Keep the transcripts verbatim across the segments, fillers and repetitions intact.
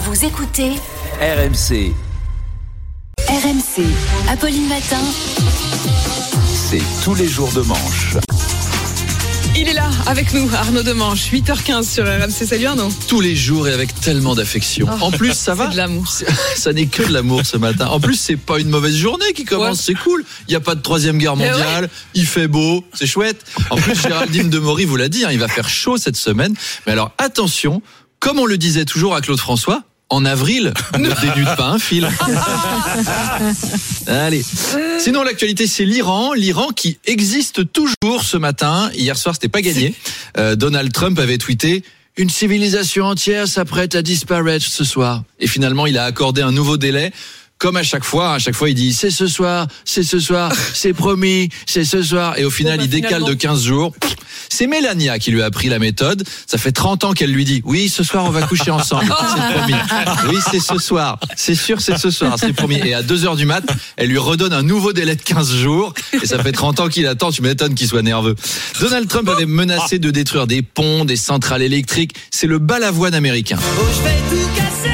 Vous écoutez R M C. R M C, Apolline Matin. C'est tous les jours de manche. Il est là avec nous, Arnaud Demanche, huit heures quinze sur R M C. Salut Arnaud. Tous les jours et avec tellement d'affection. Oh, en plus, ça va. C'est de l'amour. C'est, ça n'est que de l'amour ce matin. En plus, c'est pas une mauvaise journée qui commence. Ouais. C'est cool. Il y a pas de troisième guerre mondiale. Ouais. Il fait beau. C'est chouette. En plus, Géraldine Demory vous l'a dit, hein, il va faire chaud cette semaine. Mais alors, attention, comme on le disait toujours à Claude François, en avril, ne dénude pas un fil. Allez. Sinon, l'actualité, c'est l'Iran. L'Iran qui existe toujours ce matin. Hier soir, c'était pas gagné. Euh, Donald Trump avait tweeté « Une civilisation entière s'apprête à disparaître ce soir ». Et finalement, il a accordé un nouveau délai. Comme à chaque fois, à chaque fois, il dit « C'est ce soir, c'est ce soir, c'est promis, c'est ce soir ». Et au final, bon, bah, il décale finalement de quinze jours. C'est Mélania qui lui a appris la méthode. Ça fait trente ans qu'elle lui dit « Oui, ce soir, on va coucher ensemble, c'est promis. Oui, c'est ce soir, c'est sûr, c'est ce soir, c'est promis. » Et à deux heures du mat, elle lui redonne un nouveau délai de quinze jours. Et ça fait trente ans qu'il attend, tu m'étonnes qu'il soit nerveux. Donald Trump avait menacé de détruire des ponts, des centrales électriques. C'est le balavoine américain. Oh, je vais tout casser.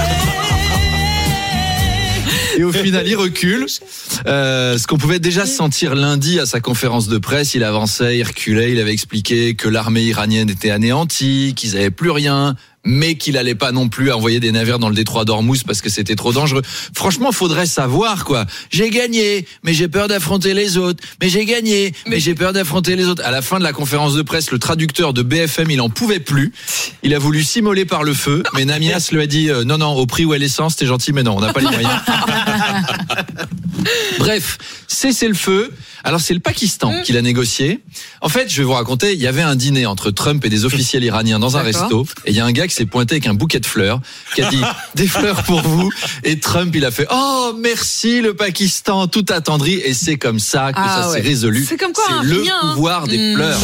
Et au final, il recule. Euh, ce qu'on pouvait déjà sentir lundi à sa conférence de presse, il avançait, il reculait, il avait expliqué que l'armée iranienne était anéantie, qu'ils n'avaient plus rien, mais qu'il allait pas non plus envoyer des navires dans le détroit d'Ormuz parce que c'était trop dangereux. Franchement, faudrait savoir, quoi. J'ai gagné, mais j'ai peur d'affronter les autres. Mais j'ai gagné, mais, mais j'ai peur d'affronter les autres. À la fin de la conférence de presse, le traducteur de B F M, il en pouvait plus. Il a voulu s'immoler par le feu, mais Namias lui a dit euh, non, non, au prix où est l'essence, t'es gentil, mais non, on n'a pas les moyens. Bref, cessez le feu. Alors c'est le Pakistan mmh. qui l'a négocié. En fait, je vais vous raconter, il y avait un dîner entre Trump et des officiels iraniens dans un D'accord. resto, et il y a un gars qui s'est pointé avec un bouquet de fleurs, qui a dit des fleurs pour vous, et Trump il a fait oh merci le Pakistan, tout attendri, et c'est comme ça que ah, ça ouais. s'est résolu. C'est comme quoi, c'est hein, le rien, pouvoir hein. des mmh. fleurs.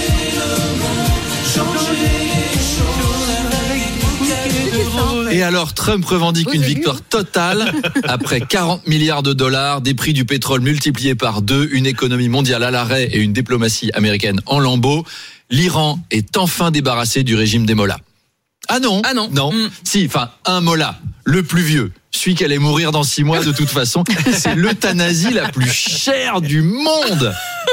Et alors, Trump revendique une victoire totale après quarante milliards de dollars, des prix du pétrole multipliés par deux, une économie mondiale à l'arrêt et une diplomatie américaine en lambeaux. L'Iran est enfin débarrassé du régime des mollahs. Ah non, ah non, non. Mmh. Si, enfin, un mollah, le plus vieux. Celui qui allait mourir dans six mois de toute façon. C'est l'euthanasie la plus chère du monde.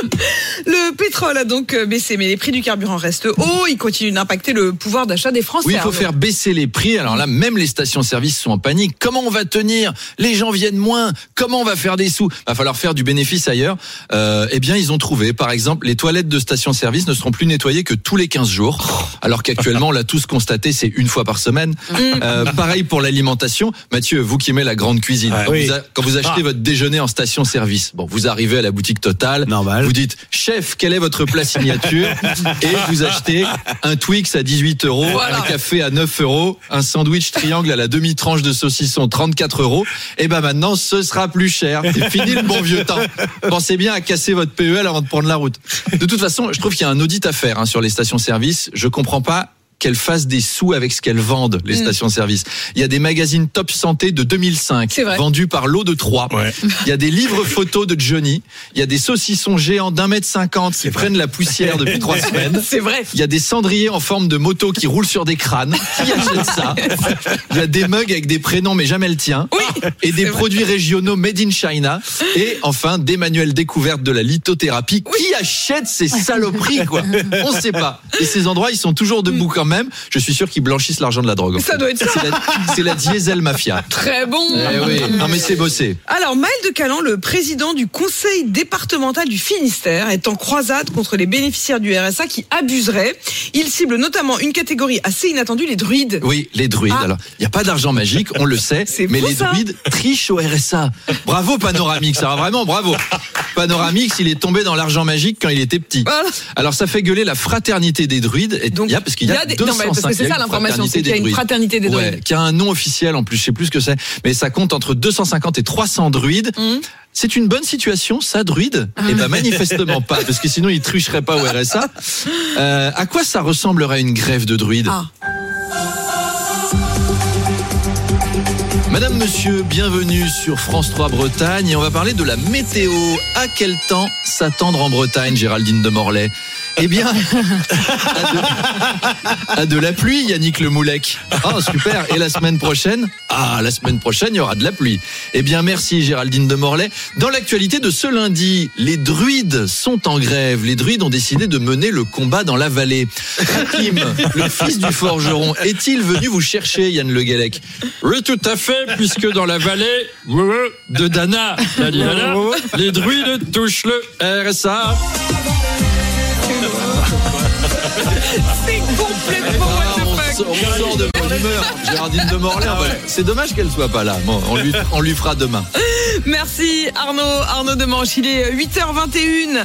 Le pétrole a donc baissé, mais les prix du carburant restent hauts. Il continue d'impacter le pouvoir d'achat des Français. Oui, il faut Arnaud. faire baisser les prix. Alors là, même les stations-service sont en panique. Comment on va tenir ? Les gens viennent moins. Comment on va faire des sous ? Va falloir faire du bénéfice ailleurs. Euh, eh bien, ils ont trouvé, par exemple, les toilettes de stations-service ne seront plus nettoyées que tous les quinze jours. Alors qu'actuellement, on l'a tous constaté, c'est une fois par semaine. Euh, pareil pour l'alimentation. Mathieu, vous qui aimez la grande cuisine, ah, quand, oui. vous a, quand vous achetez ah. votre déjeuner en station-service, bon, vous arrivez à la boutique Total, Normal. Vous dites chef, quel est votre plat signature ? Et vous achetez un Twix à dix-huit euros, voilà. un café à neuf euros, un sandwich triangle à la demi-tranche de saucisson trente-quatre euros. Et ben maintenant, ce sera plus cher. C'est fini le bon vieux temps. Pensez bien à casser votre P E L avant de prendre la route. De toute façon, je trouve qu'il y a un audit à faire hein, sur les stations-service. Je comprends pas qu'elles fassent des sous avec ce qu'elles vendent, les mmh. stations-service. Il y a des magazines Top Santé de deux mille cinq, vendus par Lot de Troyes. Ouais. Il y a des livres photos de Johnny. Il y a des saucissons géants d'un mètre cinquante qui prennent la poussière depuis trois semaines. C'est vrai. Il y a des cendriers en forme de moto qui roulent sur des crânes. Qui achète ça ? Il y a des mugs avec des prénoms mais jamais le tien. Oui, et des produits vrai. régionaux made in China. Et enfin, des manuels découvertes de la lithothérapie. Oui. Qui achète ces saloperies, quoi ? On ne sait pas. Et ces endroits, ils sont toujours debout quand même. Même, je suis sûr qu'ils blanchissent l'argent de la drogue. Ça doit être ça. C'est la, c'est la diesel mafia. Très bon. Eh oui. Non mais c'est bossé. Alors Maël de Calan, le président du conseil départemental du Finistère, est en croisade contre les bénéficiaires du R S A qui abuseraient. Il cible notamment une catégorie assez inattendue, les druides. Oui, les druides. Ah. Alors, il n'y a pas d'argent magique, on le sait, c'est mais les ça. druides trichent au R S A. Bravo Panoramix, ça va vraiment bravo. Panoramix, il est tombé dans l'argent magique quand il était petit. Voilà. Alors ça fait gueuler la fraternité des druides. Et Donc, il y a, parce qu'il y a, y a des... deux cent cinq, non, parce que c'est ça l'information, c'est qu'il y a une fraternité des druides. Ouais, qui a un nom officiel en plus, je sais plus ce que c'est, mais ça compte entre deux cent cinquante et trois cents druides. Mmh. C'est une bonne situation, ça, druide ? Eh ben manifestement pas, parce que sinon ils tricheraient pas au R S A. Euh, à quoi ça ressemblerait une grève de druides ? ah. Madame, monsieur, bienvenue sur France trois Bretagne et on va parler de la météo. À quel temps s'attendre en Bretagne, Géraldine de Morlaix ? Eh bien, à de, à de la pluie, Yannick Le Moulec. Ah, super. Et la semaine prochaine, ah, la semaine prochaine, il y aura de la pluie. Eh bien, merci Géraldine de Morlaix. Dans l'actualité de ce lundi, les druides sont en grève. Les druides ont décidé de mener le combat dans la vallée. Hakim, le fils du forgeron, est-il venu vous chercher, Yann Le Gallec? Oui, tout à fait, puisque dans la vallée de Dana, la Dana, les druides touchent le R S A. C'est complètement what the fuck. On sort de bonne humeur. Géraldine de Morlaix, on va- c'est dommage qu'elle soit pas là. Bon, on lui, on lui fera demain. Merci Arnaud, Arnaud Demanche, il est huit heures vingt et une.